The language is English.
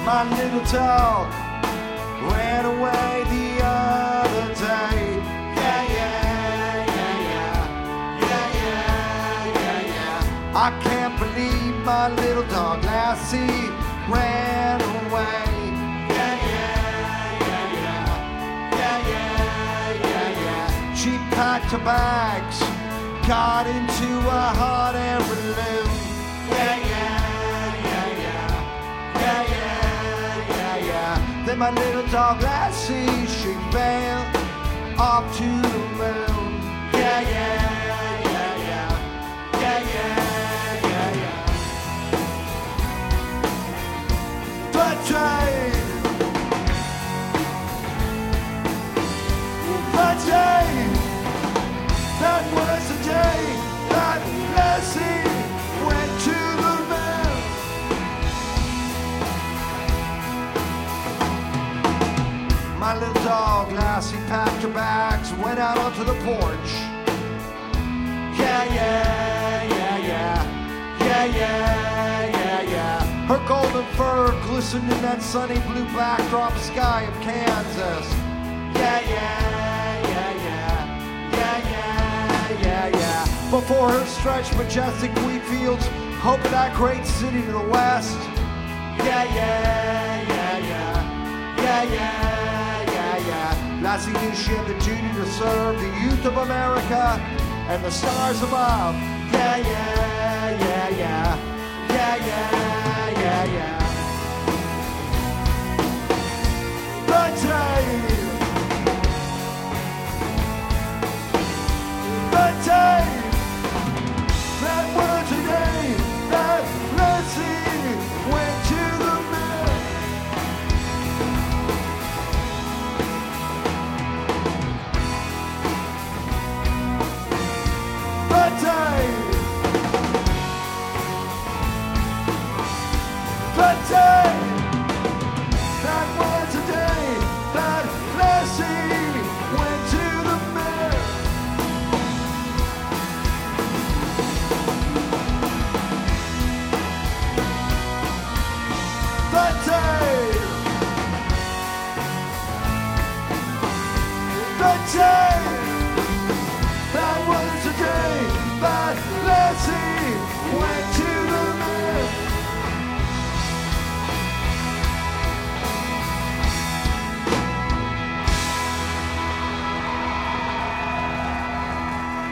My little dog ran away the other day. Yeah, yeah, yeah, yeah. Yeah, yeah, yeah, yeah. I can't believe my little dog Lassie ran away. Yeah, yeah, yeah, yeah. Yeah, yeah, yeah, yeah. She packed her bags, got into a hot air balloon. Yeah, yeah, yeah, yeah. Yeah, yeah, yeah, yeah. Then my little dog Lassie, she fell off to the moon. Yeah, yeah, yeah, yeah. Yeah, yeah, yeah, yeah. The day that was the day that Lassie went to the moon. My little dog Lassie packed her bags, went out onto the porch. Yeah, yeah, yeah, yeah. Yeah, yeah, yeah, yeah. Her golden fur glistened in that sunny blue backdrop sky of Kansas. Yeah, yeah, yeah, yeah. Yeah, yeah, yeah, yeah. Before her stretched majestic wheat fields, hope of that great city to the west. Yeah, yeah, yeah, yeah. Yeah, yeah, yeah, yeah. Lassie knew she had the duty to serve the youth of America and the stars above. Yeah, yeah, yeah, yeah. Yeah, yeah, yeah, yeah. The day that was the day that Lassie went to the moon. The day